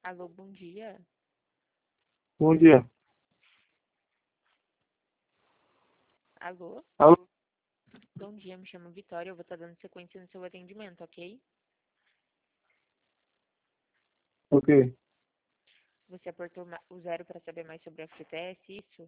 Alô, bom dia. Bom dia. Alô, Alô? bom dia, me chamo Vitória, eu vou estar dando sequência no seu atendimento, ok? Ok. Você apertou o zero para saber mais sobre a FGTS, isso?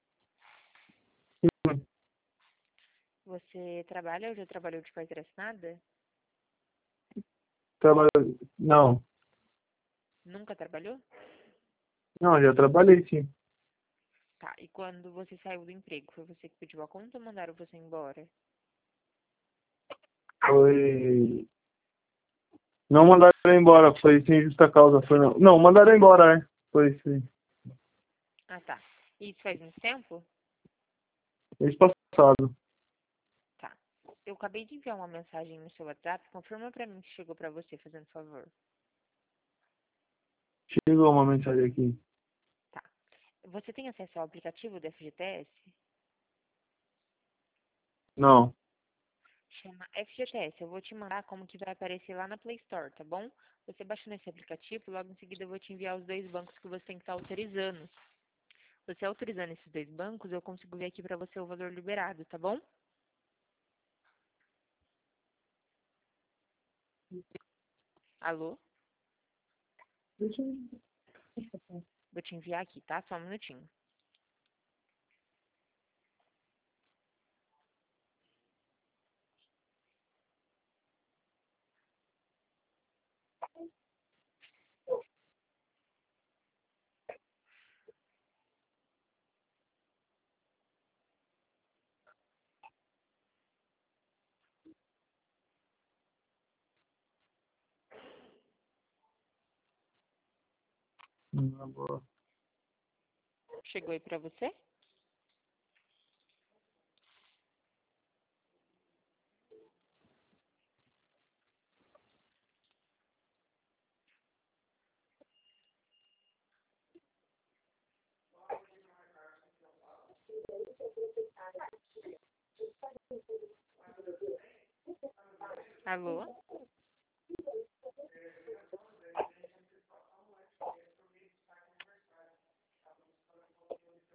Sim. Você trabalha ou já trabalhou de carteira assinada? Trabalho... Não. Nunca trabalhou? Não, já trabalhei sim. Tá, e quando você saiu do emprego, foi você que pediu a conta ou mandaram você embora? Foi. Não mandaram embora, foi sem justa causa. Foi não. Não, mandaram embora, né? Foi sim. Ah, tá. E isso faz muito tempo? Mês passado. Tá. Eu acabei de enviar uma mensagem no seu WhatsApp, confirma pra mim que chegou pra você, fazendo favor. Chegou uma mensagem aqui. Tá. Você tem acesso ao aplicativo da FGTS? Não. Chama FGTS. Eu vou te mandar como que vai aparecer lá na Play Store, tá bom? Você baixando esse aplicativo, logo em seguida eu vou te enviar os dois bancos que você tem que estar autorizando. Você autorizando esses dois bancos, eu consigo ver aqui pra você o valor liberado, tá bom? Alô? Vou te enviar aqui, tá? Só um minutinho. Boa. Chegou aí pra você? Alô?